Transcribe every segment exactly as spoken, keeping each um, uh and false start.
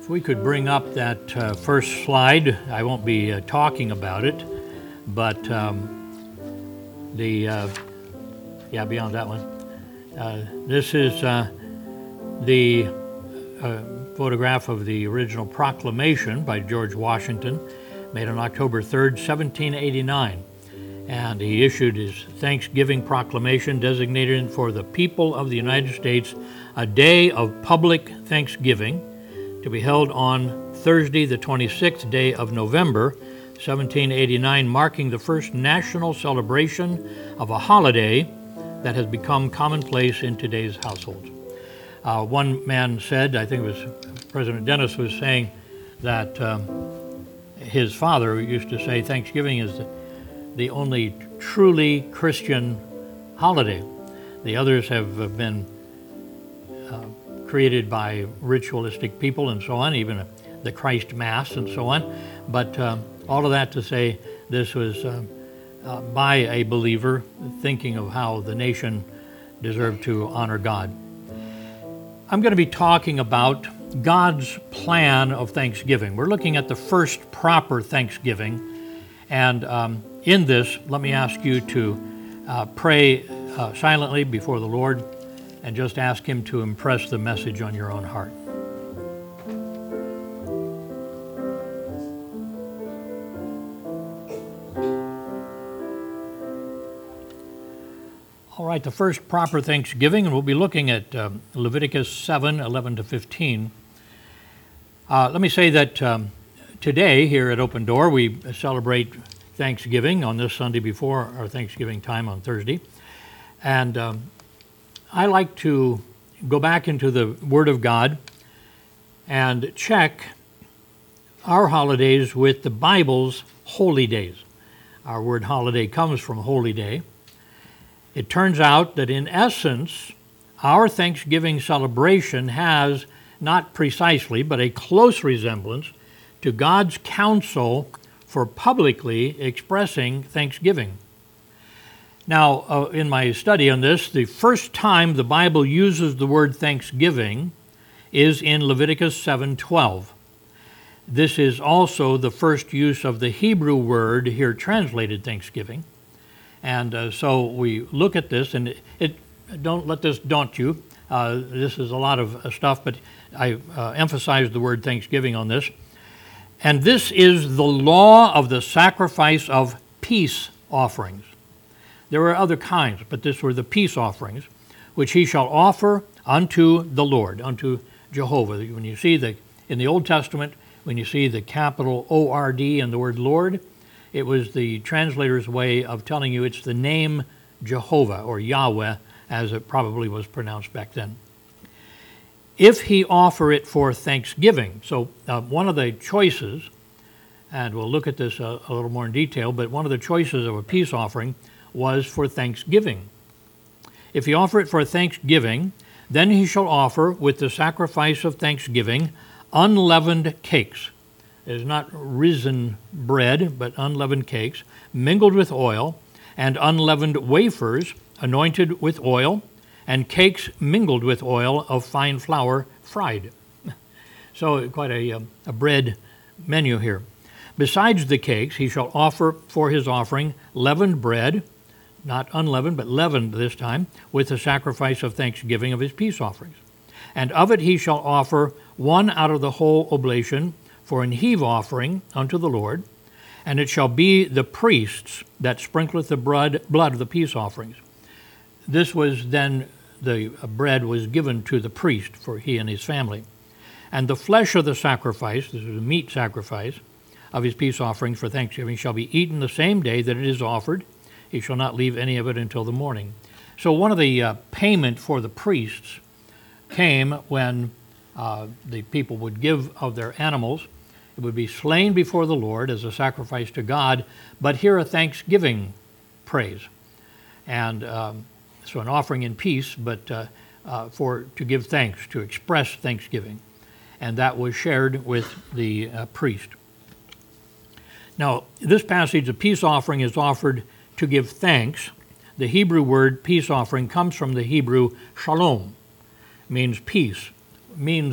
If we could bring up that uh, first slide, I won't be uh, talking about it, but um, the, uh, yeah, beyond that one. Uh, this is uh, the uh, photograph of the original proclamation by George Washington, made on October third, seventeen eighty-nine. And he issued his Thanksgiving proclamation designated for the people of the United States a day of public thanksgiving to be held on Thursday, the twenty-sixth day of November, seventeen eighty-nine, marking the first national celebration of a holiday that has become commonplace in today's households. Uh, one man said, I think it was President Dennis was saying that um, his father used to say Thanksgiving is the, the only truly Christian holiday. The others have been uh, created by ritualistic people and so on, even the Christ Mass and so on. But um, all of that to say this was uh, uh, by a believer thinking of how the nation deserved to honor God. I'm going to be talking about God's plan of Thanksgiving. We're looking at the first proper Thanksgiving. And um, in this, let me ask you to uh, pray uh, silently before the Lord and just ask Him to impress the message on your own heart. All right, the first proper Thanksgiving, and we'll be looking at um, Leviticus seven, eleven to fifteen. Uh, let me say that um, today here at Open Door, we celebrate Thanksgiving on this Sunday before our Thanksgiving time on Thursday. And um, I like to go back into the Word of God and check our holidays with the Bible's holy days. Our word holiday comes from holy day. It turns out that in essence, our Thanksgiving celebration has not precisely, but a close resemblance to God's counsel for publicly expressing thanksgiving. Now, uh, in my study on this, the first time the Bible uses the word thanksgiving is in Leviticus seven twelve. This is also the first use of the Hebrew word here translated thanksgiving. And uh, so we look at this, and it, it don't let this daunt you. Uh, this is a lot of uh, stuff, but I uh, emphasize the word thanksgiving on this. And this is the law of the sacrifice of peace offerings. There were other kinds, but this were the peace offerings, which he shall offer unto the Lord, unto Jehovah. When you see the, in the Old Testament, when you see the capital O R D in the word Lord, it was the translator's way of telling you it's the name Jehovah, or Yahweh, as it probably was pronounced back then. If he offer it for thanksgiving, so uh, one of the choices, and we'll look at this a, a little more in detail, but one of the choices of a peace offering was for thanksgiving. If he offer it for thanksgiving, then he shall offer with the sacrifice of thanksgiving unleavened cakes. It is not risen bread, but unleavened cakes, mingled with oil, and unleavened wafers anointed with oil, and cakes mingled with oil of fine flour fried. So quite a, a bread menu here. Besides the cakes, he shall offer for his offering leavened bread, not unleavened, but leavened this time, with the sacrifice of thanksgiving of his peace offerings. And of it he shall offer one out of the whole oblation for an heave offering unto the Lord, and it shall be the priests that sprinkleth the blood, blood of the peace offerings. This was then, the bread was given to the priest for he and his family. And the flesh of the sacrifice, this is a meat sacrifice, of his peace offerings for thanksgiving, shall be eaten the same day that it is offered. He shall not leave any of it until the morning. So one of the uh, payment for the priests came when uh, the people would give of their animals. It would be slain before the Lord as a sacrifice to God, but here a thanksgiving praise. And um, so an offering in peace, but uh, uh, for to give thanks, to express thanksgiving. And that was shared with the uh, priest. Now, this passage, a peace offering is offered to give thanks. The Hebrew word peace offering comes from the Hebrew shalom, means peace, means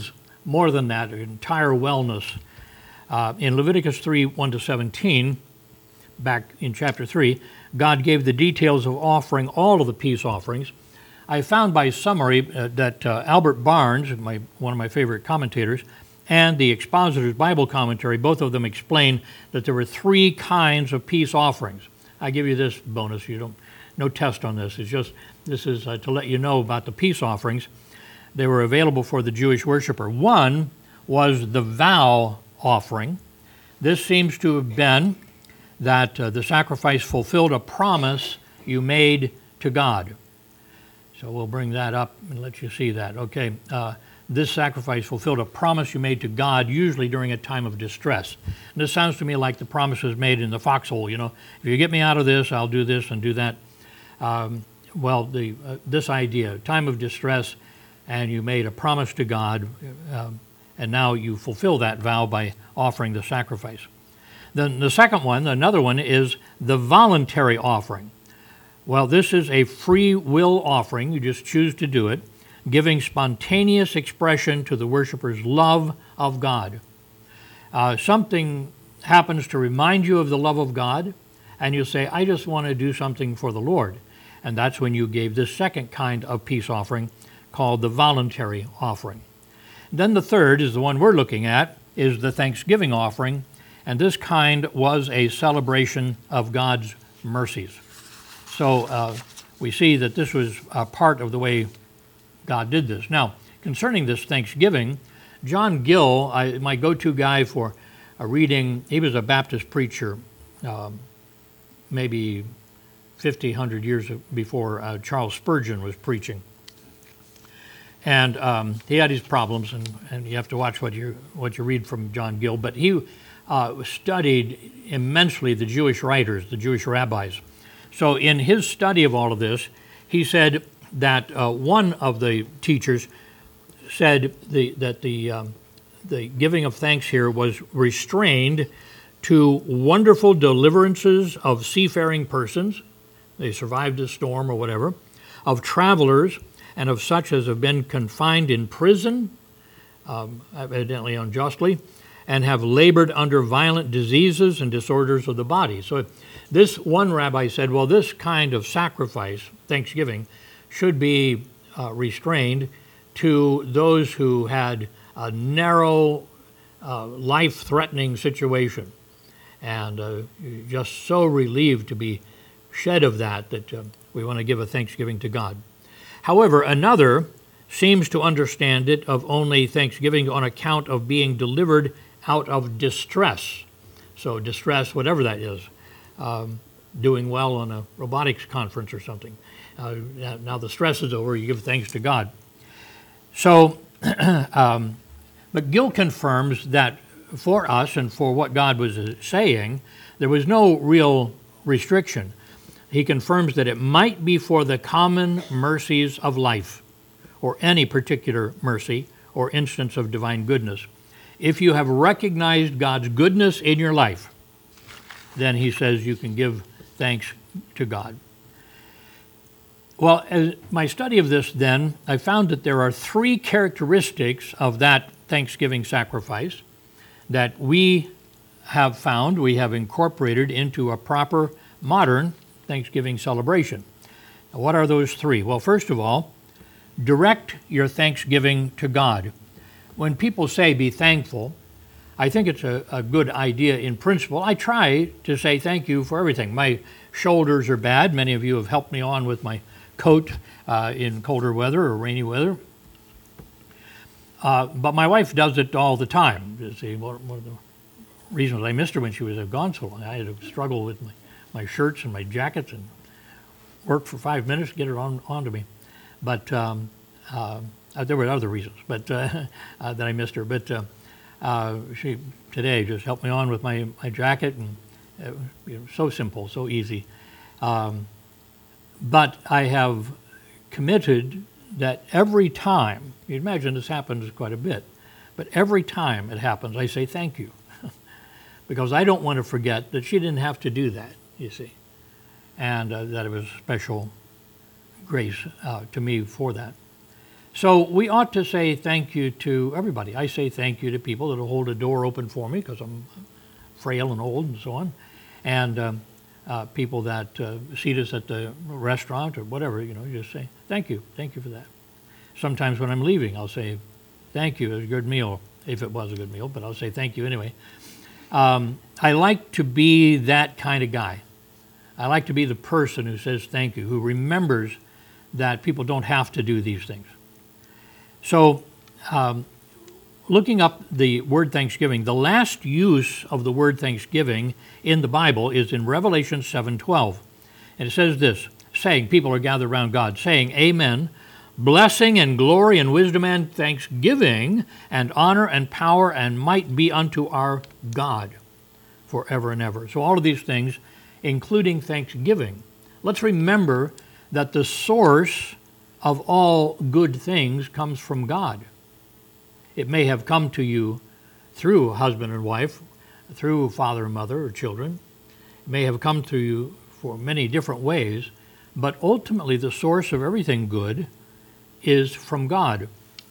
more than that, entire wellness. Uh, in Leviticus three, one to seventeen, back in chapter three, God gave the details of offering all of the peace offerings. I found by summary uh, that uh, Albert Barnes, my, one of my favorite commentators, and the Expositor's Bible Commentary, both of them explain that there were three kinds of peace offerings. I give you this bonus. You don't, no test on this. It's just, this is uh, to let you know about the peace offerings. They were available for the Jewish worshiper. One was the vow offering. This seems to have been that uh, the sacrifice fulfilled a promise you made to God. So we'll bring that up and let you see that. Okay, uh, this sacrifice fulfilled a promise you made to God, usually during a time of distress. And this sounds to me like the promises made in the foxhole, you know, if you get me out of this, I'll do this and do that. Um, well, the uh, this idea, time of distress, and you made a promise to God, um, and now you fulfill that vow by offering the sacrifice. Then the second one, another one, is the voluntary offering. Well, this is a free will offering. You just choose to do it, giving spontaneous expression to the worshiper's love of God. Uh, something happens to remind you of the love of God, and you say, I just want to do something for the Lord. And that's when you gave this second kind of peace offering called the voluntary offering. Then the third is the one we're looking at, is the thanksgiving offering, and this kind was a celebration of God's mercies. So uh, we see that this was a part of the way God did this. Now, concerning this thanksgiving, John Gill, I, my go-to guy for a reading, he was a Baptist preacher, um, maybe fifty, one hundred years before uh, Charles Spurgeon was preaching. And um, he had his problems, and, and you have to watch what you what you read from John Gill. But he uh, studied immensely the Jewish writers, the Jewish rabbis. So in his study of all of this, he said that uh, one of the teachers said the, that the um, the giving of thanks here was restrained to wonderful deliverances of seafaring persons, they survived a storm or whatever, of travelers, and of such as have been confined in prison, um, evidently unjustly, and have labored under violent diseases and disorders of the body. So this one rabbi said, well, this kind of sacrifice, thanksgiving, should be uh, restrained to those who had a narrow, uh, life-threatening situation, and uh, just so relieved to be shed of that that uh, we want to give a thanksgiving to God. However, another seems to understand it of only thanksgiving on account of being delivered out of distress. So distress, whatever that is, um, doing well on a robotics conference or something. Uh, now the stress is over, you give thanks to God. So, um, but Gill confirms that for us and for what God was saying, there was no real restriction. He confirms that it might be for the common mercies of life, or any particular mercy or instance of divine goodness. If you have recognized God's goodness in your life, then he says you can give thanks to God. Well, as my study of this then, I found that there are three characteristics of that Thanksgiving sacrifice that we have found, we have incorporated into a proper modern Thanksgiving celebration. Now, what are those three? Well, first of all, direct your thanksgiving to God. When people say be thankful, I think it's a, a good idea in principle. I try to say thank you for everything. My shoulders are bad. Many of you have helped me on with my coat uh, in colder weather or rainy weather. Uh, but my wife does it all the time. You see, one of the reasons I missed her when she was gone so long, I had to struggle with my, my shirts and my jackets and work for five minutes to get her on onto me. But um, uh, there were other reasons, but uh, uh, that I missed her. But uh, uh, she today just helped me on with my, my jacket, and it was, you know, so simple, so easy. Um, but I have committed that every time, you imagine this happens quite a bit, but every time it happens, I say thank you. Because I don't want to forget that she didn't have to do that, you see, and uh, that it was special grace uh, to me for that. So we ought to say thank you to everybody. I say thank you to people that will hold a door open for me because I'm frail and old and so on. And um, uh, people that uh, seat us at the restaurant or whatever, you know, you just say thank you, thank you for that. Sometimes when I'm leaving, I'll say thank you, it was a good meal, if it was a good meal, but I'll say thank you anyway. Um, I like to be that kind of guy. I like to be the person who says thank you, who remembers that people don't have to do these things. So, um, looking up the word Thanksgiving, the last use of the word Thanksgiving in the Bible is in Revelation seven twelve. And it says this, saying, people are gathered around God, saying, Amen, blessing and glory and wisdom and thanksgiving and honor and power and might be unto our God forever and ever. So all of these things, including thanksgiving. Let's remember that the source of all good things comes from God. It may have come to you through husband and wife, through father and mother or children. It may have come to you for many different ways, but ultimately the source of everything good is from God.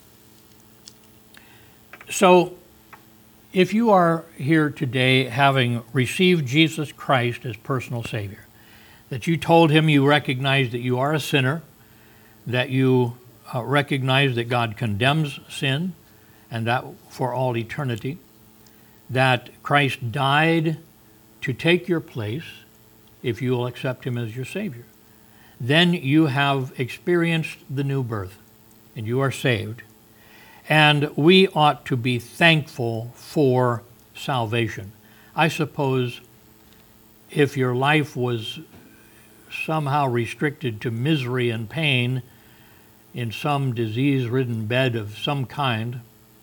So, if you are here today having received Jesus Christ as personal Savior, that you told Him you recognize that you are a sinner, that you uh, recognize that God condemns sin, and that for all eternity, that Christ died to take your place if you will accept Him as your Savior, then you have experienced the new birth, and you are saved. And we ought to be thankful for salvation. I suppose if your life was somehow restricted to misery and pain in some disease-ridden bed of some kind,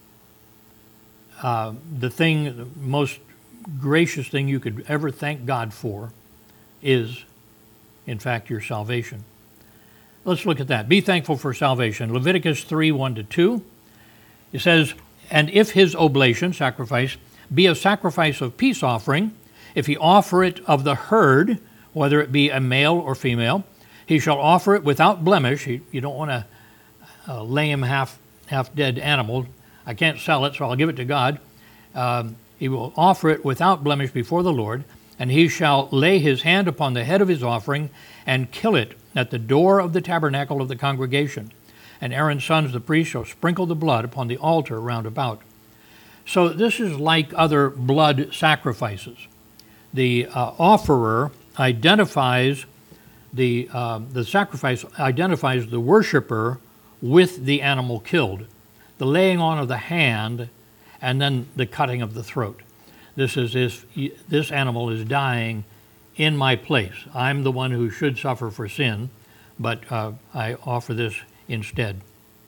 uh, the thing, the most gracious thing you could ever thank God for is, in fact, your salvation. Let's look at that. Be thankful for salvation. Leviticus three, one to two. It says, and if his oblation, sacrifice, be a sacrifice of peace offering, if he offer it of the herd, whether it be a male or female, he shall offer it without blemish. He, you don't want to uh, lame, half, half-dead animal. I can't sell it, so I'll give it to God. Um, he will offer it without blemish before the Lord, and he shall lay his hand upon the head of his offering and kill it at the door of the tabernacle of the congregation. And Aaron's sons, the priests, shall sprinkle the blood upon the altar round about. So this is like other blood sacrifices. The uh, offerer identifies the uh, the sacrifice identifies the worshiper with the animal killed, the laying on of the hand, and then the cutting of the throat. This is if this animal is dying in my place. I'm the one who should suffer for sin, but uh, I offer this instead.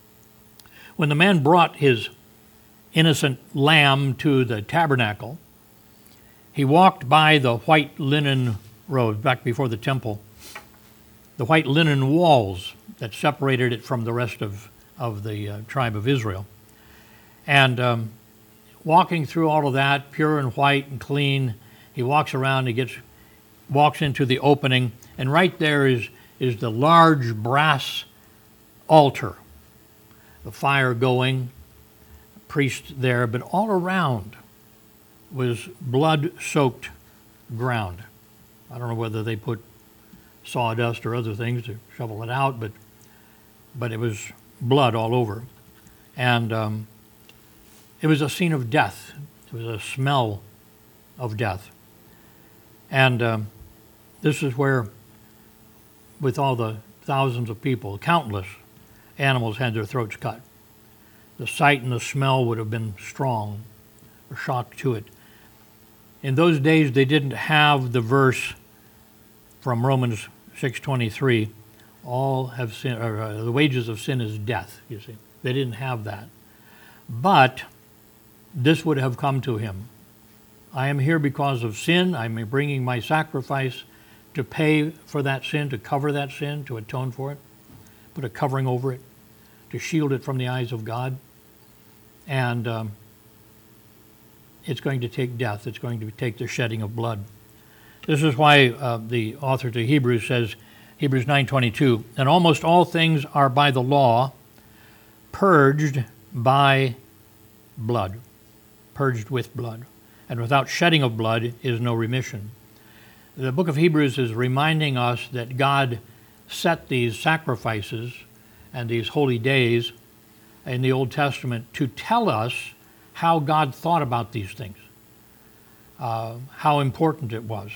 When the man brought his innocent lamb to the tabernacle, he walked by the white linen road back before the temple, the white linen walls that separated it from the rest of, of the uh, tribe of Israel. And um, walking through all of that, pure and white and clean, he walks around, he gets, walks into the opening, and right there is, is the large brass altar, the fire going, priest there, but all around was blood-soaked ground. I don't know whether they put sawdust or other things to shovel it out, but but it was blood all over. And um, it was a scene of death. It was a smell of death. And um, this is where, with all the thousands of people, countless animals had their throats cut. The sight and the smell would have been strong, or shock to it. In those days, they didn't have the verse from Romans six twenty-three, all have sin, or uh, the wages of sin is death, you see. They didn't have that. But this would have come to him. I am here because of sin. I am bringing my sacrifice to pay for that sin, to cover that sin, to atone for it, put a covering over it, to shield it from the eyes of God. And um, it's going to take death. It's going to take the shedding of blood. This is why uh, the author to Hebrews says, Hebrews nine twenty-two, and almost all things are by the law, purged by blood, purged with blood. And without shedding of blood is no remission. The book of Hebrews is reminding us that God set these sacrifices and these holy days in the Old Testament to tell us how God thought about these things, uh, how important it was.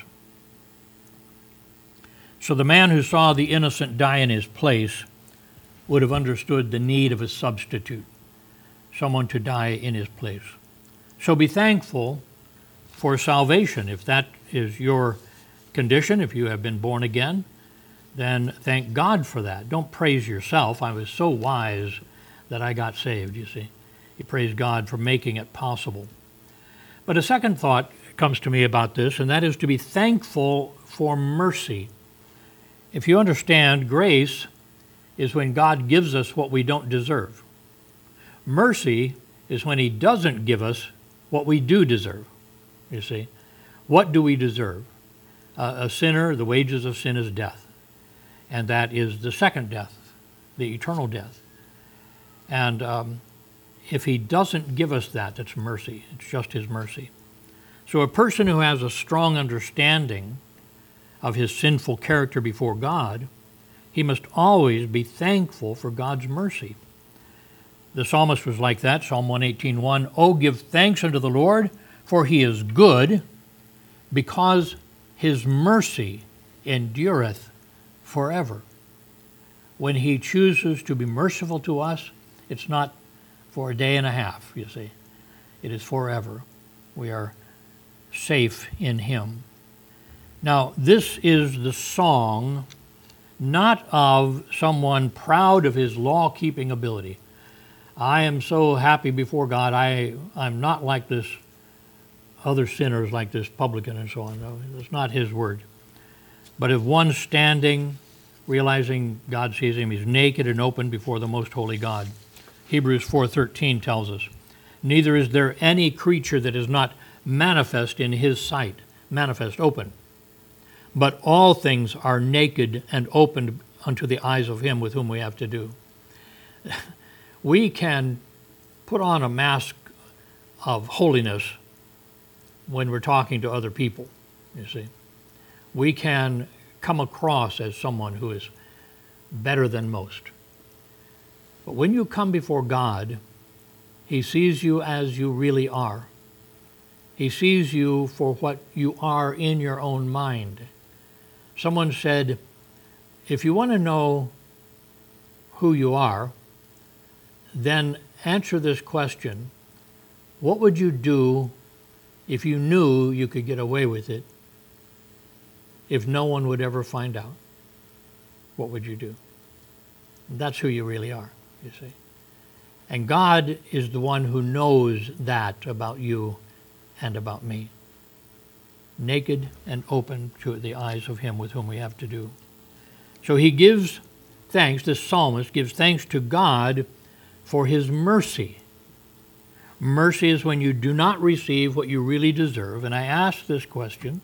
So the man who saw the innocent die in his place would have understood the need of a substitute, someone to die in his place. So be thankful for salvation. If that is your condition, if you have been born again, then thank God for that. Don't praise yourself. I was so wise that I got saved, you see. You praise God for making it possible. But a second thought comes to me about this, and that is to be thankful for mercy. If you understand, grace is when God gives us what we don't deserve. Mercy is when he doesn't give us what we do deserve, you see. What do we deserve? Uh, a sinner, the wages of sin is death. And that is the second death, the eternal death. And um, if he doesn't give us that, that's mercy. It's just his mercy. So a person who has a strong understanding of his sinful character before God, he must always be thankful for God's mercy. The psalmist was like that, Psalm one eighteen one, "Oh, give thanks unto the Lord, for he is good, because his mercy endureth forever." When he chooses to be merciful to us, it's not for a day and a half, you see. It is forever. We are safe in him. Now, this is the song not of someone proud of his law-keeping ability. I am so happy before God, I, I'm not like this other sinners, like this publican and so on. No, it's not his word. But of one standing, realizing God sees him, he's naked and open before the most holy God. Hebrews four thirteen tells us, "Neither is there any creature that is not manifest in his sight," manifest, open. "But all things are naked and opened unto the eyes of him with whom we have to do." We can put on a mask of holiness when we're talking to other people, you see. We can come across as someone who is better than most. But when you come before God, he sees you as you really are. He sees you for what you are in your own mind. Someone said, if you want to know who you are, then answer this question: what would you do if you knew you could get away with it, if no one would ever find out? What would you do? That's who you really are, you see. And God is the one who knows that about you and about me. Naked and open to the eyes of him with whom we have to do. So he gives thanks, this psalmist gives thanks to God for his mercy. Mercy is when you do not receive what you really deserve. And I ask this question: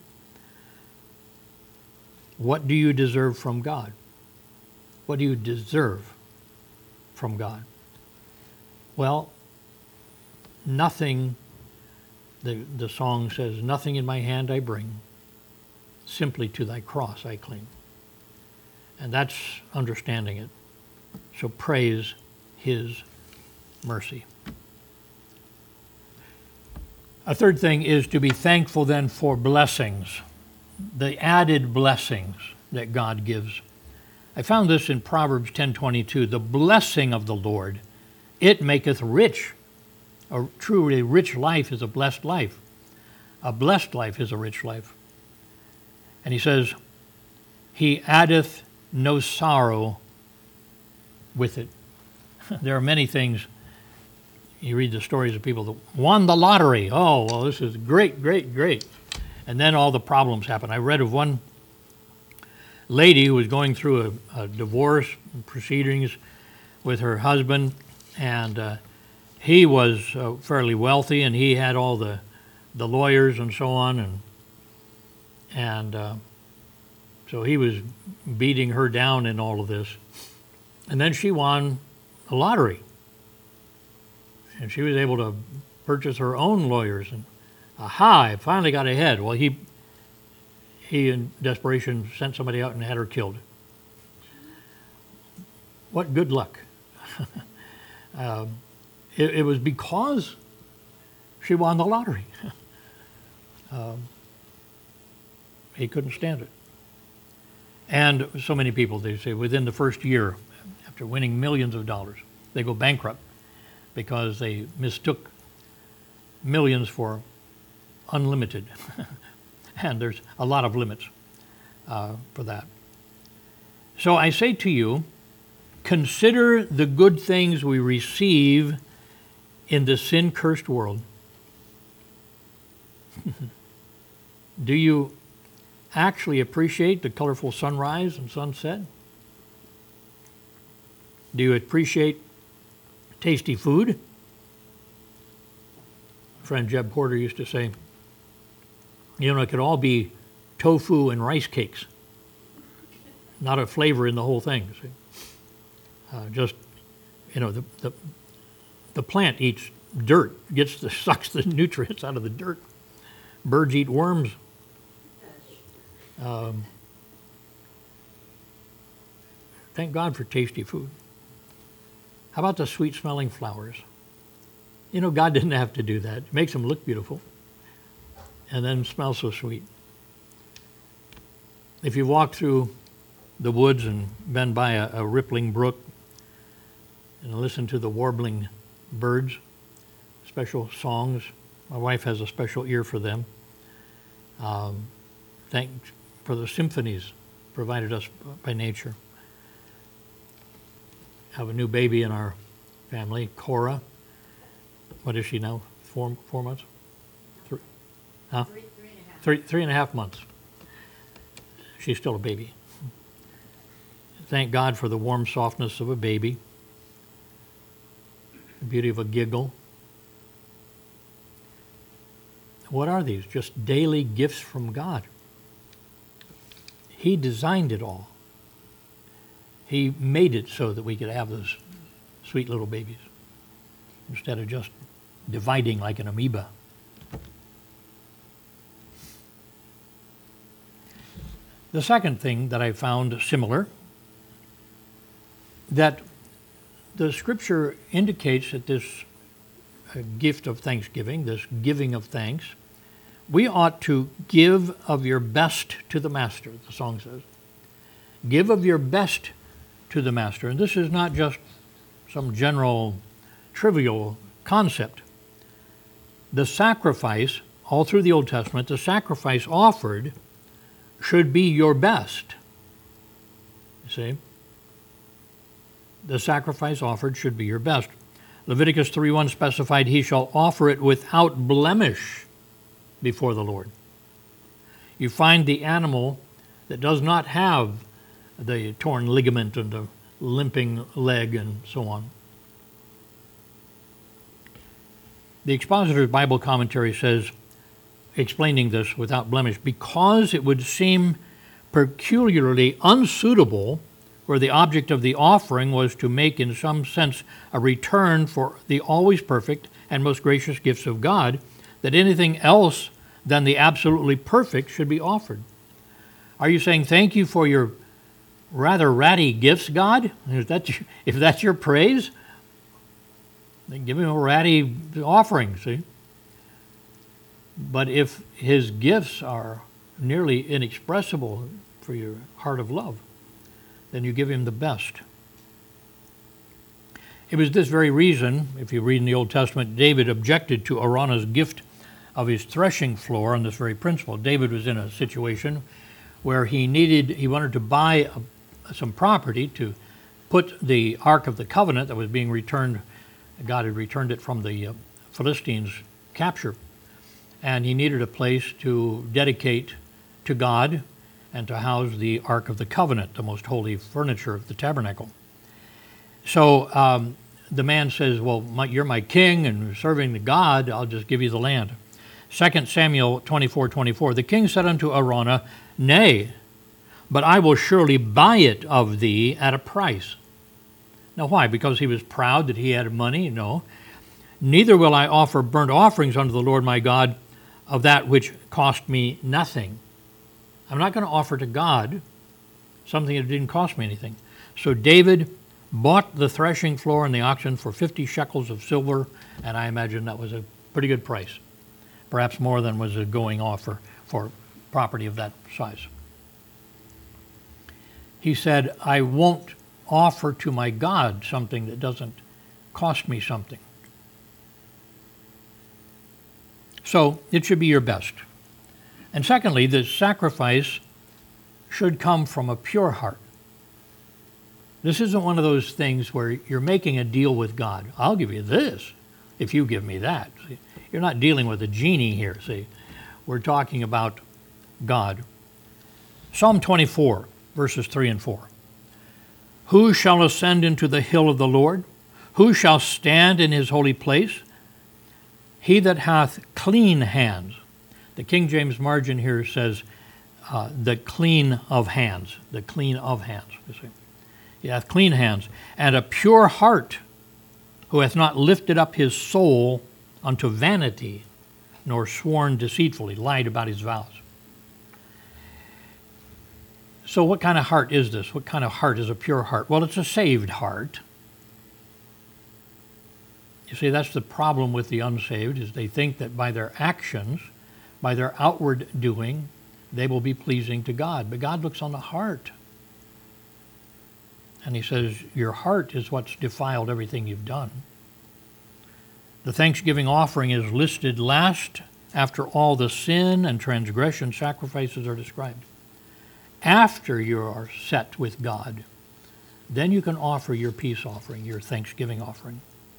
what do you deserve from God? What do you deserve from God? Well, nothing. The, the song says, "Nothing in my hand I bring, simply to thy cross I cling." And that's understanding it. So praise his mercy. A third thing is to be thankful then for blessings, the added blessings that God gives. I found this in Proverbs ten twenty-two. "The blessing of the Lord, it maketh rich." A truly rich life is a blessed life. A blessed life is a rich life. And he says, "He addeth no sorrow with it." There are many things. You read the stories of people that won the lottery. Oh, well, this is great, great, great. And then all the problems happen. I read of one lady who was going through a, a divorce proceedings with her husband, and uh, he was uh, fairly wealthy, and he had all the the lawyers and so on, and and uh, so he was beating her down in all of this. And then she won a lottery, And she was able to purchase her own lawyers. And aha, I finally got ahead. Well, he, he in desperation sent somebody out and had her killed. What good luck. um, it, it was because she won the lottery. um, he couldn't stand it. And so many people, they say, within the first year, after winning millions of dollars, they go bankrupt because they mistook millions for unlimited. And there's a lot of limits uh, for that. So I say to you, consider the good things we receive in the sin-cursed world. Do you actually appreciate the colorful sunrise and sunset? Do you appreciate tasty food? Friend Jeb Porter used to say, you know, it could all be tofu and rice cakes. Not a flavor in the whole thing. See? Uh, just, you know, the, the the plant eats dirt, gets the sucks the nutrients out of the dirt. Birds eat worms. Um, thank God for tasty food. How about the sweet-smelling flowers? You know, God didn't have to do that. It makes them look beautiful and then smell so sweet. If you walk through the woods and been by a, a rippling brook and listen to the warbling birds, special songs, my wife has a special ear for them. Um, thank for the symphonies provided us by nature. Have a new baby in our family, Cora. What is she now? Four four months? Three, huh? Three, three and a half. Three, three and a half months. She's still a baby. Thank God for the warm softness of a baby, the beauty of a giggle. What are these? Just daily gifts from God. He designed it all. He made it so that we could have those sweet little babies instead of just dividing like an amoeba. The second thing that I found similar, that the scripture indicates that this uh, gift of thanksgiving, this giving of thanks, we ought to give of your best to the master, the song says. Give of your best to the master. And this is not just some general trivial concept. The sacrifice, all through the Old Testament, the sacrifice offered should be your best. You see? The sacrifice offered should be your best. Leviticus three one specified, he shall offer it without blemish before the Lord. You find the animal that does not have the torn ligament and the limping leg and so on. The Expositor's Bible Commentary says, explaining this without blemish, because it would seem peculiarly unsuitable where the object of the offering was to make in some sense a return for the always perfect and most gracious gifts of God, that anything else than the absolutely perfect should be offered. Are you saying thank you for your rather ratty gifts, God? If that's, if that's your praise, then give him a ratty offering, see? But if his gifts are nearly inexpressible for your heart of love, then you give him the best. It was this very reason, if you read in the Old Testament, David objected to Araunah's gift of his threshing floor on this very principle. David was in a situation where he needed, he wanted to buy a, some property to put the Ark of the Covenant that was being returned, God had returned it from the uh, Philistines' capture, and he needed a place to dedicate to God and to house the Ark of the Covenant, the most holy furniture of the tabernacle. So um, the man says, well, my, you're my king and you're serving the God, I'll just give you the land. Second Samuel twenty-four twenty-four, the king said unto Araunah, nay, but I will surely buy it of thee at a price. Now why? Because he was proud that he had money? No. Neither will I offer burnt offerings unto the Lord my God of that which cost me nothing. I'm not going to offer to God something that didn't cost me anything. So David bought the threshing floor and the oxen for fifty shekels of silver, and I imagine that was a pretty good price, perhaps more than was a going offer for property of that size. He said, I won't offer to my God something that doesn't cost me something. So it should be your best. And secondly, the sacrifice should come from a pure heart. This isn't one of those things where you're making a deal with God. I'll give you this if you give me that. See, you're not dealing with a genie here, see. We're talking about God. Psalm twenty-four, verses three and four. Who shall ascend into the hill of the Lord? Who shall stand in his holy place? He that hath clean hands. The King James margin here says, uh, the clean of hands. The clean of hands, you see. He hath clean hands, and a pure heart, who hath not lifted up his soul unto vanity, nor sworn deceitfully, lied about his vows. So what kind of heart is this? What kind of heart is a pure heart? Well, it's a saved heart. You see, that's the problem with the unsaved, is they think that by their actions, by their outward doing, they will be pleasing to God. But God looks on the heart. And he says, your heart is what's defiled everything you've done. The thanksgiving offering is listed last after all the sin and transgression sacrifices are described. After you are set with God, then you can offer your peace offering, your thanksgiving offering.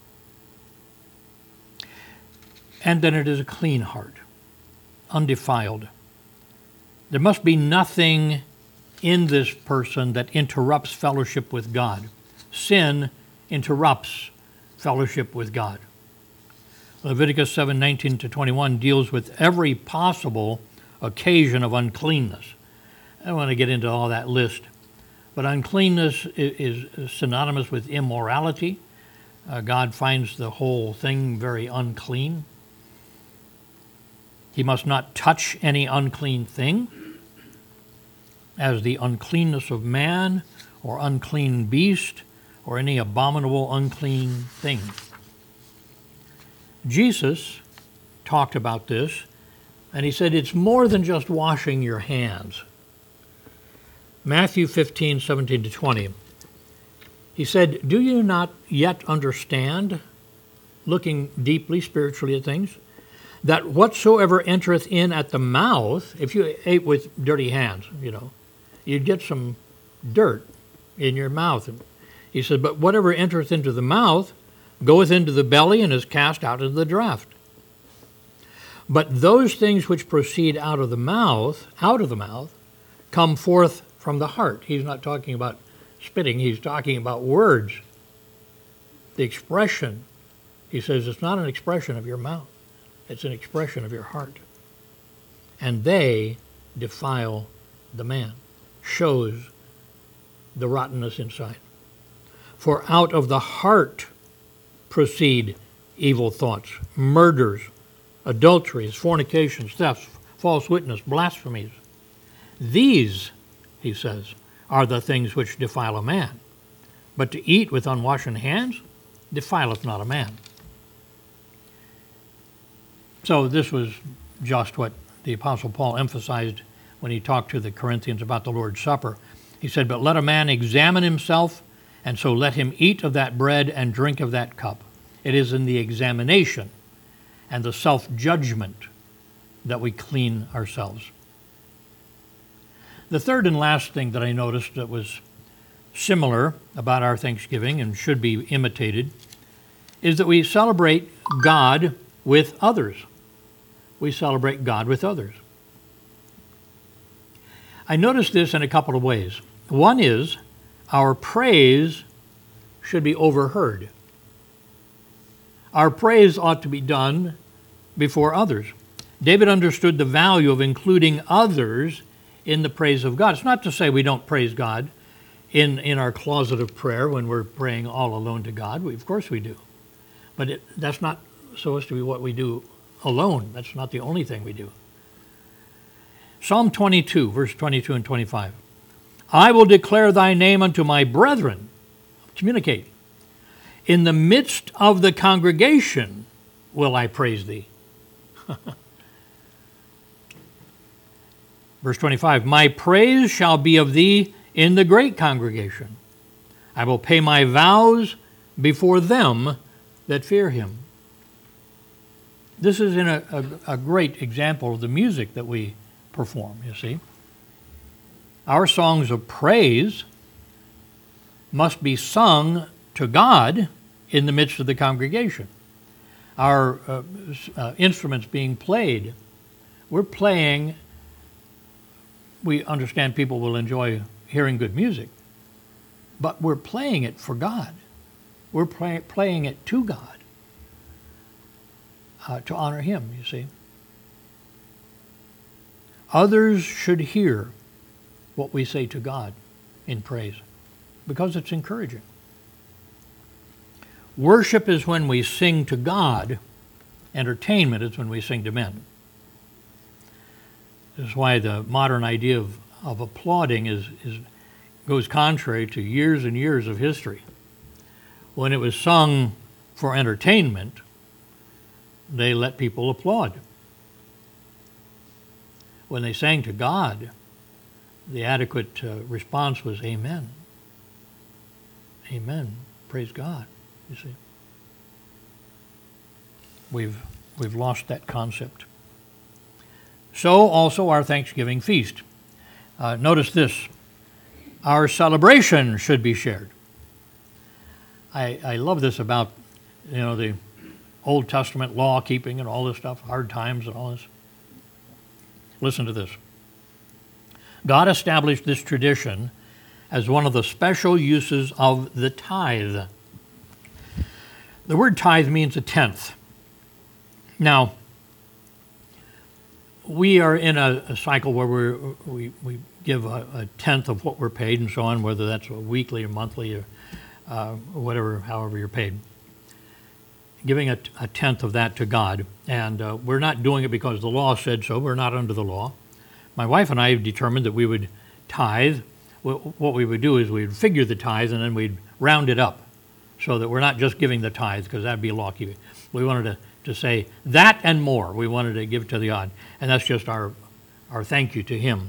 And then it is a clean heart, undefiled. There must be nothing in this person that interrupts fellowship with God. Sin interrupts fellowship with God. Leviticus seven nineteen to twenty-one deals with every possible occasion of uncleanness. I don't want to get into all that list, but uncleanness is, is synonymous with immorality. Uh, God finds the whole thing very unclean. He must not touch any unclean thing, as the uncleanness of man or unclean beast or any abominable unclean thing. Jesus talked about this, and he said it's more than just washing your hands. Matthew fifteen, seventeen to twenty. He said, do you not yet understand, looking deeply spiritually at things, that whatsoever entereth in at the mouth, if you ate with dirty hands, you know, you'd get some dirt in your mouth. He said, but whatever entereth into the mouth goeth into the belly and is cast out into the draught. But those things which proceed out of the mouth, out of the mouth, come forth from the heart. He's not talking about spitting, he's talking about words. The expression, he says, it's not an expression of your mouth, it's an expression of your heart. And they defile the man. Shows the rottenness inside. For out of the heart proceed evil thoughts, murders, adulteries, fornications, thefts, false witness, blasphemies. These, he says, are the things which defile a man. But to eat with unwashen hands defileth not a man. So this was just what the Apostle Paul emphasized when he talked to the Corinthians about the Lord's Supper. He said, but let a man examine himself, and so let him eat of that bread and drink of that cup. It is in the examination and the self-judgment that we clean ourselves. The third and last thing that I noticed that was similar about our Thanksgiving and should be imitated is that we celebrate God with others. We celebrate God with others. I noticed this in a couple of ways. One is our praise should be overheard. Our praise ought to be done before others. David understood the value of including others in the praise of God. It's not to say we don't praise God in, in our closet of prayer when we're praying all alone to God. We, of course we do. But it, that's not supposed to be what we do alone. That's not the only thing we do. Psalm twenty-two, verse twenty-two and twenty-five. I will declare thy name unto my brethren. Communicate. In the midst of the congregation will I praise thee. Verse twenty-five, my praise shall be of thee in the great congregation. I will pay my vows before them that fear him. This is in a, a, a great example of the music that we perform, you see. Our songs of praise must be sung to God in the midst of the congregation. Our uh, uh, instruments being played, we're playing, we understand people will enjoy hearing good music, but we're playing it for God. We're play, playing it to God, uh, to honor him, you see. Others should hear what we say to God in praise because it's encouraging. Worship is when we sing to God. Entertainment is when we sing to men. This is why the modern idea of, of applauding is, is goes contrary to years and years of history. When it was sung for entertainment, they let people applaud. When they sang to God, the adequate uh, response was amen. Amen. Praise God. You see, we've we've lost that concept. So also our Thanksgiving feast. Uh, notice this: our celebration should be shared. I I love this about you know the Old Testament law keeping and all this stuff, hard times and all this. Listen to this. God established this tradition as one of the special uses of the tithe. The word tithe means a tenth. Now, we are in a, a cycle where we're, we we give a, a tenth of what we're paid and so on, whether that's a weekly or monthly or uh, whatever, however you're paid. Giving a, a tenth of that to God. And uh, we're not doing it because the law said so. We're not under the law. My wife and I have determined that we would tithe. What we would do is we'd figure the tithe and then we'd round it up so that we're not just giving the tithe because that'd be law keeping. We wanted to, to say that and more. We wanted to give to the God. And that's just our, our thank you to him.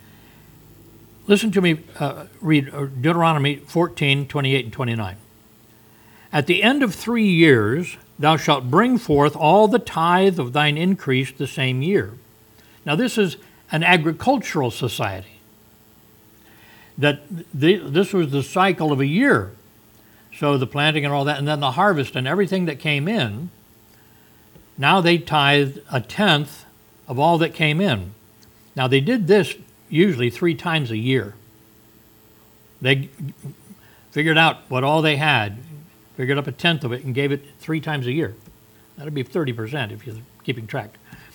Listen to me uh, read Deuteronomy fourteen, twenty-eight and twenty-nine. At the end of three years, thou shalt bring forth all the tithe of thine increase the same year. Now, this is an agricultural society. That the, this was the cycle of a year. So the planting and all that, and then the harvest and everything that came in, now they tithed a tenth of all that came in. Now, they did this usually three times a year. They figured out what all they had, figured up a tenth of it and gave it three times a year. That would be thirty percent if you're keeping track.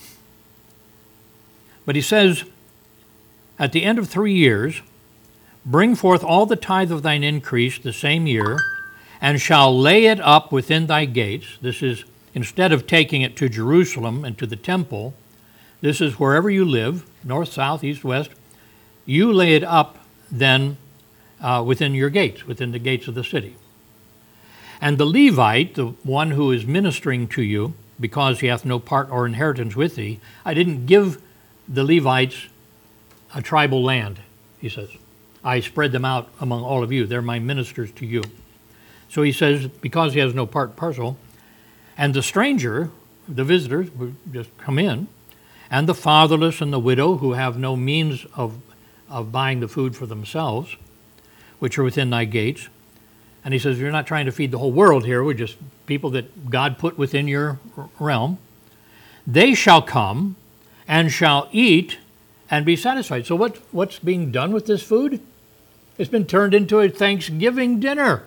But he says, at the end of three years, bring forth all the tithe of thine increase the same year, and shall lay it up within thy gates. This is, instead of taking it to Jerusalem and to the temple, this is wherever you live, north, south, east, west, you lay it up then uh, within your gates, within the gates of the city. And the Levite, the one who is ministering to you, because he hath no part or inheritance with thee, I didn't give the Levites a tribal land, he says. I spread them out among all of you. They're my ministers to you. So he says, because he has no part and parcel, and the stranger, the visitors who just come in, and the fatherless and the widow who have no means of, of buying the food for themselves, which are within thy gates. And he says, you're not trying to feed the whole world here. We're just people that God put within your realm. They shall come and shall eat and be satisfied. So what, what's being done with this food? It's been turned into a Thanksgiving dinner.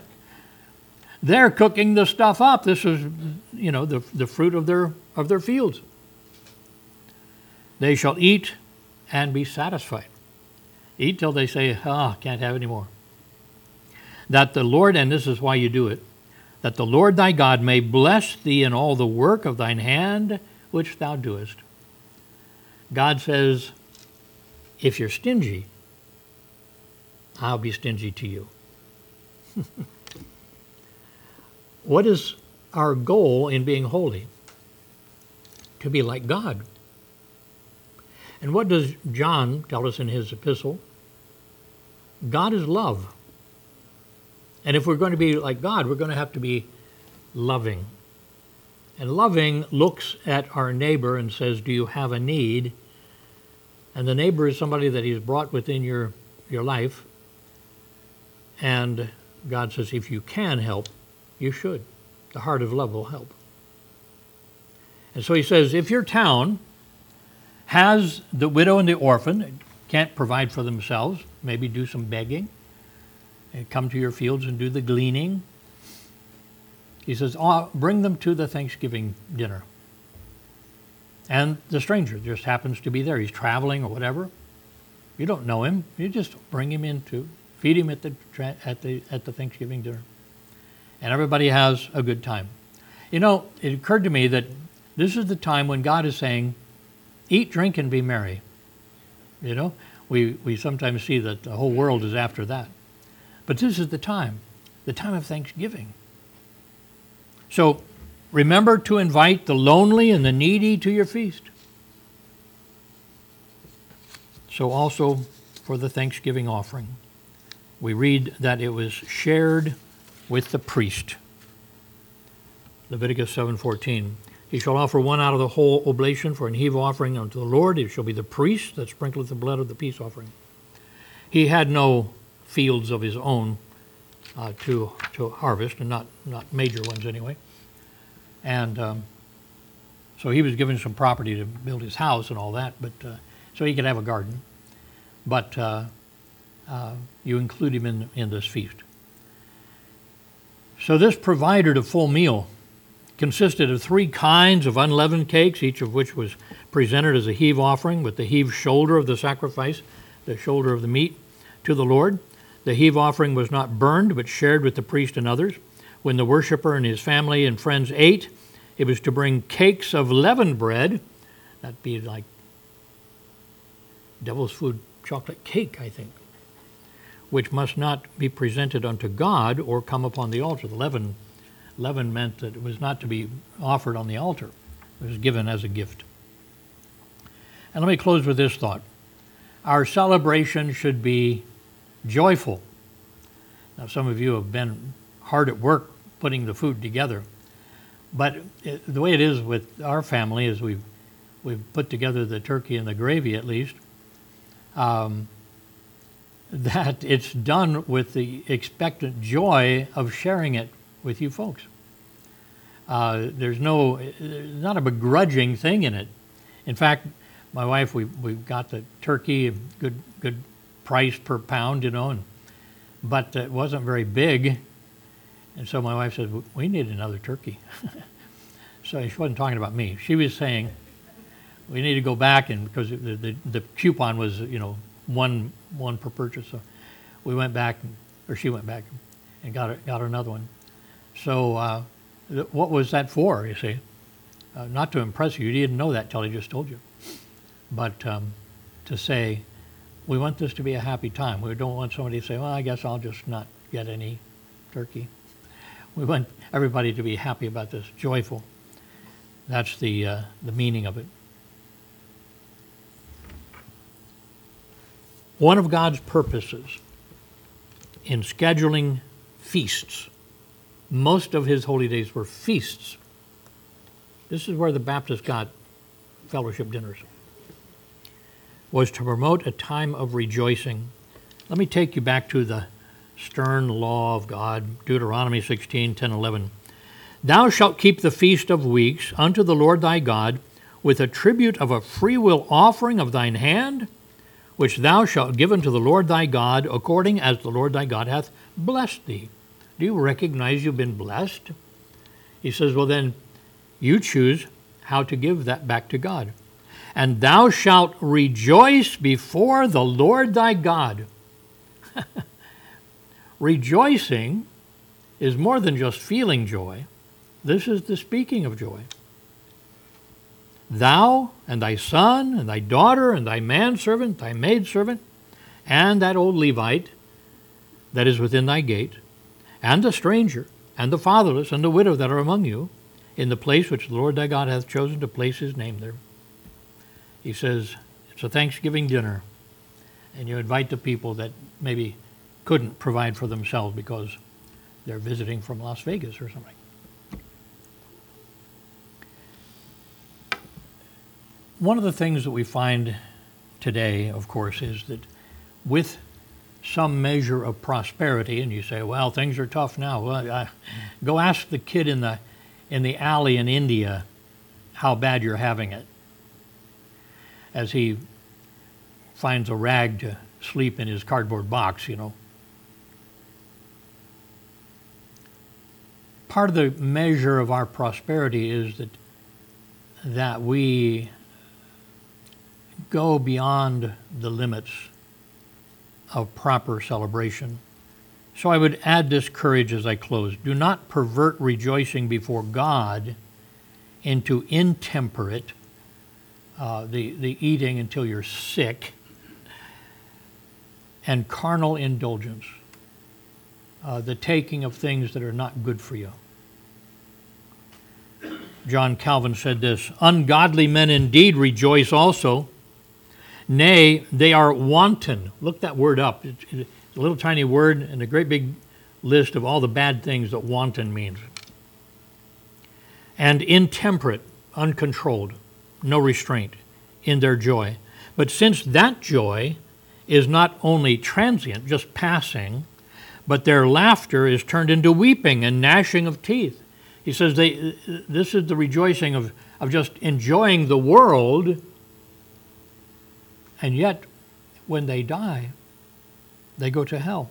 They're cooking the stuff up. This is, you know, the, the fruit of their of their fields. They shall eat and be satisfied. Eat till they say, ah, can't have any more. That the Lord, and this is why you do it, that the Lord thy God may bless thee in all the work of thine hand which thou doest. God says, if you're stingy, I'll be stingy to you. What is our goal in being holy? To be like God. And what does John tell us in his epistle? God is love. And if we're going to be like God, we're going to have to be loving. And loving looks at our neighbor and says, do you have a need? And the neighbor is somebody that he's brought within your, your life. And God says, if you can help, you should. The heart of love will help. And so he says, if your town has the widow and the orphan, can't provide for themselves, maybe do some begging, and come to your fields and do the gleaning. He says, oh, bring them to the Thanksgiving dinner. And the stranger just happens to be there. He's traveling or whatever. You don't know him. You just bring him in to feed him at the at the at the Thanksgiving dinner. And everybody has a good time. You know, it occurred to me that this is the time when God is saying, eat, drink, and be merry. You know, we, we sometimes see that the whole world is after that. But this is the time, the time of Thanksgiving. So remember to invite the lonely and the needy to your feast. So also for the Thanksgiving offering, we read that it was shared with the priest. Leviticus seven fourteen. He shall offer one out of the whole oblation for an heave offering unto the Lord. It shall be the priest that sprinkleth the blood of the peace offering. He had no fields of his own uh, to to harvest, and not, not major ones anyway. And um, so he was given some property to build his house and all that, but uh, so he could have a garden. But uh, uh, you include him in, in this feast. So this provided a full meal. Consisted of three kinds of unleavened cakes, each of which was presented as a heave offering, with the heave shoulder of the sacrifice, the shoulder of the meat, to the Lord. The heave offering was not burned, but shared with the priest and others. When the worshiper and his family and friends ate, it was to bring cakes of leavened bread. That'd be like devil's food chocolate cake, I think, which must not be presented unto God or come upon the altar. The leaven Leaven meant that it was not to be offered on the altar. It was given as a gift. And let me close with this thought. Our celebration should be joyful. Now, some of you have been hard at work putting the food together. But it, the way it is with our family is we've, we've put together the turkey and the gravy at least, um, that it's done with the expectant joy of sharing it with you folks. Uh, there's no, there's not a begrudging thing in it. In fact, my wife, we we got the turkey, good good price per pound, you know, and, but it wasn't very big. And so my wife said, we need another turkey. So she wasn't talking about me. She was saying, we need to go back, and because the, the, the coupon was, you know, one one per purchase. So we went back, or she went back and got got another one. So uh, th- what was that for, you see? Uh, not to impress you. You didn't know that till he just told you. But um, to say, we want this to be a happy time. We don't want somebody to say, well, I guess I'll just not get any turkey. We want everybody to be happy about this, joyful. That's the uh, the meaning of it. One of God's purposes in scheduling feasts, most of his holy days were feasts. This is where the Baptists got fellowship dinners, was to promote a time of rejoicing. Let me take you back to the stern law of God, Deuteronomy sixteen, ten, eleven. Thou shalt keep the feast of weeks unto the Lord thy God with a tribute of a freewill offering of thine hand, which thou shalt give unto the Lord thy God, according as the Lord thy God hath blessed thee. Do you recognize you've been blessed? He says, well then, you choose how to give that back to God. And thou shalt rejoice before the Lord thy God. Rejoicing is more than just feeling joy. This is the speaking of joy. Thou and thy son and thy daughter and thy manservant, thy maidservant, and that old Levite that is within thy gate, and the stranger, and the fatherless, and the widow that are among you, in the place which the Lord thy God hath chosen to place his name there. He says, it's a Thanksgiving dinner, and you invite the people that maybe couldn't provide for themselves because they're visiting from Las Vegas or something. One of the things that we find today, of course, is that with some measure of prosperity, and you say, well, things are tough now. Well, I, go ask the kid in the in the alley in India how bad you're having it, as he finds a rag to sleep in his cardboard box, you know. Part of the measure of our prosperity is that that we go beyond the limits of proper celebration. So I would add this courage as I close. Do not pervert rejoicing before God into intemperate, uh, the, the eating until you're sick, and carnal indulgence, uh, the taking of things that are not good for you. John Calvin said this, ungodly men indeed rejoice also. Nay, they are wanton. Look that word up. It's, it's a little tiny word and a great big list of all the bad things that wanton means. And intemperate, uncontrolled, no restraint in their joy. But since that joy is not only transient, just passing, but their laughter is turned into weeping and gnashing of teeth. He says they. This is the rejoicing of, of just enjoying the world, and yet when they die, they go to hell.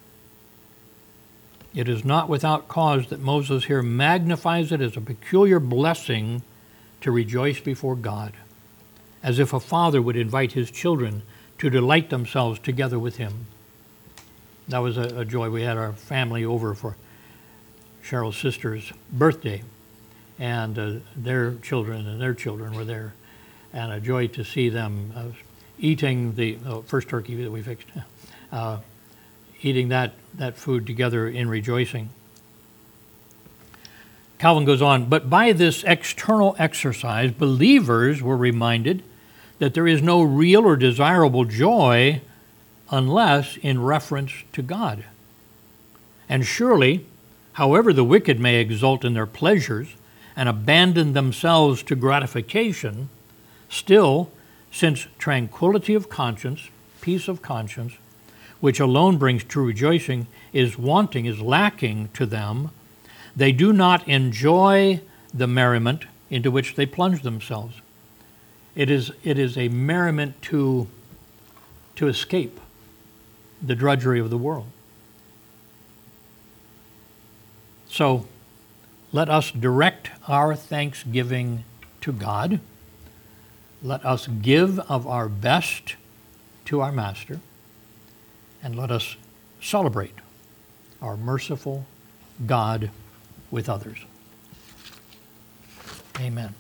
It is not without cause that Moses here magnifies it as a peculiar blessing to rejoice before God, as if a father would invite his children to delight themselves together with him. That was a, a joy. We had our family over for Cheryl's sister's birthday, and uh, their children and their children were there, and a joy to see them uh, eating the uh, first turkey that we fixed, uh, eating that, that food together in rejoicing. Calvin goes on, but by this external exercise, believers were reminded that there is no real or desirable joy unless in reference to God. And surely, however the wicked may exult in their pleasures and abandon themselves to gratification, still, since tranquility of conscience, peace of conscience, which alone brings true rejoicing, is wanting, is lacking to them, they do not enjoy the merriment into which they plunge themselves. It is, it is a merriment to, to escape the drudgery of the world. So let us direct our thanksgiving to God. Let us give of our best to our Master, and let us celebrate our merciful God with others. Amen.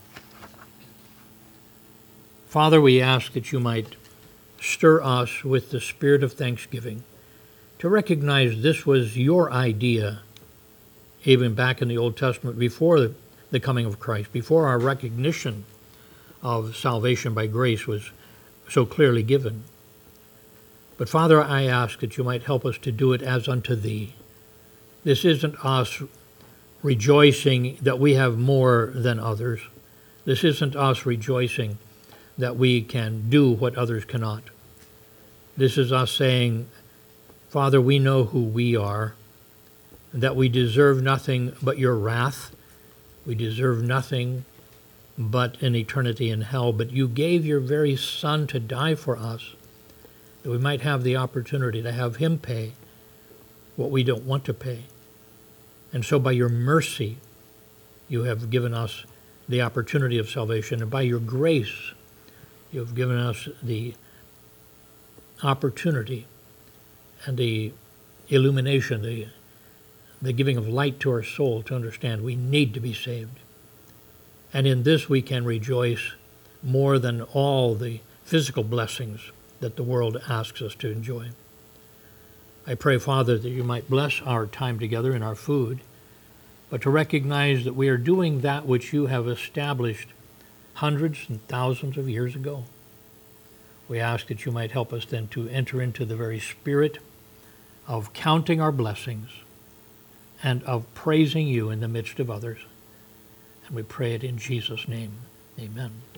Father, we ask that you might stir us with the spirit of thanksgiving to recognize this was your idea even back in the Old Testament, before the coming of Christ, before our recognition of salvation by grace was so clearly given. But Father, I ask that you might help us to do it as unto thee. This isn't us rejoicing that we have more than others. This isn't us rejoicing that we can do what others cannot. This is us saying, Father, we know who we are, that we deserve nothing but your wrath. We deserve nothing but an eternity in hell. But you gave your very Son to die for us, that we might have the opportunity to have him pay what we don't want to pay. And so by your mercy, you have given us the opportunity of salvation. And by your grace, you have given us the opportunity and the illumination, the the giving of light to our soul to understand we need to be saved. And in this we can rejoice more than all the physical blessings that the world asks us to enjoy. I pray, Father, that you might bless our time together in our food, but to recognize that we are doing that which you have established hundreds and thousands of years ago. We ask that you might help us then to enter into the very spirit of counting our blessings and of praising you in the midst of others. And we pray it in Jesus' name. Amen.